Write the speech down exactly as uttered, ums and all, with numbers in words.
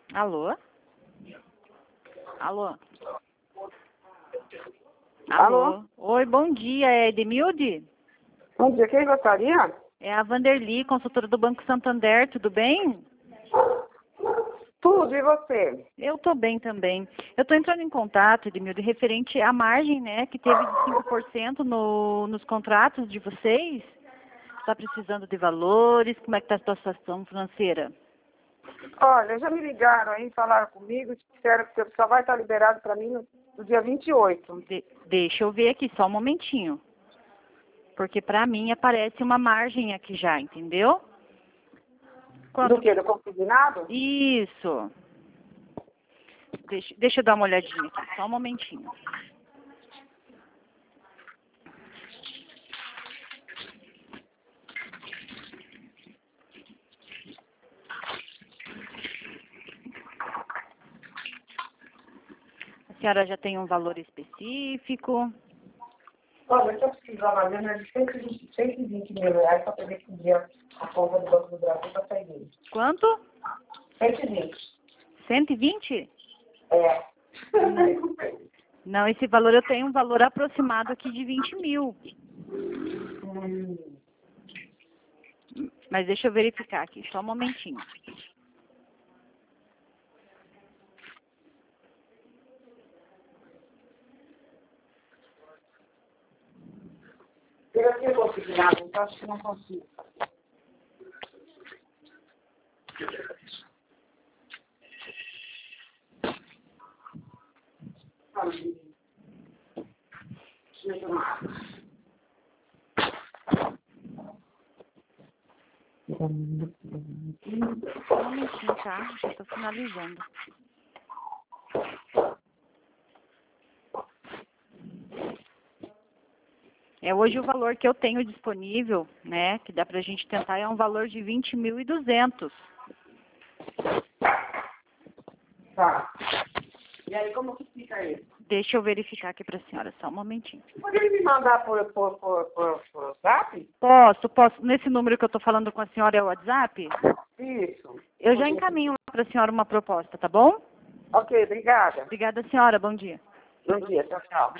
Alô? Alô? Alô? Oi, bom dia. É Edmilde? Bom dia, quem gostaria? É a Vanderly, consultora do Banco Santander, tudo bem? Tudo, e você? Eu tô bem também. Eu tô entrando em contato, Edmilde, referente à margem, né, que teve de cinco por cento no, nos contratos de vocês. Está precisando de valores? Como é que está a situação financeira? Olha, já me ligaram aí, falaram comigo, disseram que só vai estar liberado para mim no, no dia vinte e oito. De, deixa eu ver aqui, só um momentinho. Porque para mim aparece uma margem aqui já, entendeu? Quanto Do que? Do consignado? Isso. Deixa, deixa eu dar uma olhadinha aqui, só um momentinho. A senhora já tem um valor específico? Olha, eu estou precisando mais ou menos de cento e vinte cento e vinte mil reais para poder pedir a conta do Banco do Brasil para sair dele. Quanto? cento e vinte. cento e vinte? É. Não, esse valor eu tenho um valor aproximado aqui de vinte mil. Hum. Mas deixa eu verificar aqui, só um momentinho. Eu tinha consignado, então acho que não consigo. Só um momentinho, tá? Já estou finalizando. É, hoje o valor que eu tenho disponível, né, que dá pra gente tentar, é um valor de vinte mil e duzentos. Tá. E aí, como que fica isso? Deixa eu verificar aqui pra senhora, só um momentinho. Poderia me mandar por, por, por, por, por zap? Posso, posso. Nesse número que eu tô falando com a senhora é o WhatsApp? Isso. Eu já encaminho lá pra senhora uma proposta, tá bom? Ok, obrigada. Obrigada, senhora. Bom dia. Bom dia, tchau, tchau.